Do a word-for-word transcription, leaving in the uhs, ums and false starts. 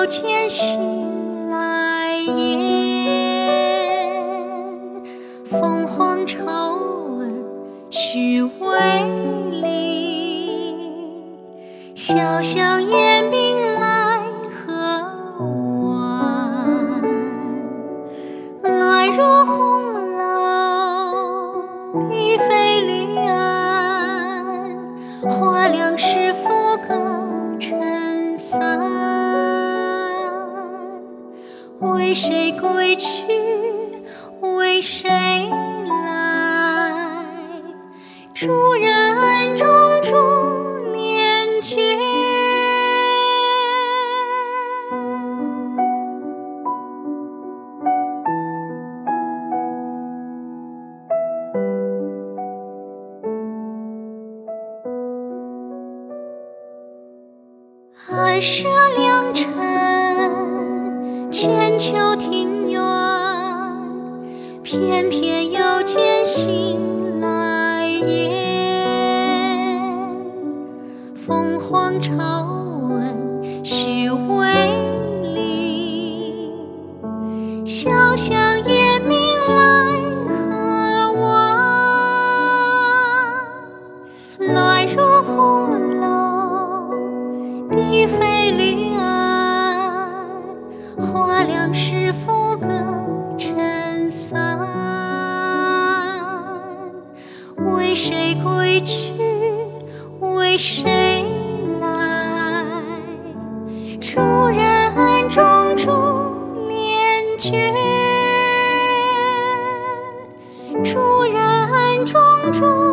见新来燕。凤凰朝闻须为邻，潇湘烟鬓来何晚？来入红楼，低飞绿岸，花两时拂隔尘散。为谁归去？为谁来？主人中珠帘绝。暗舍良辰，千秋庭院，偏偏又见新来燕。凤凰朝闻须为邻，潇湘烟鬓来何晚？来入红楼，低飞绿岸，花两时拂隔尘散。为谁归去？为谁来？主人中珠帘绝。主人中珠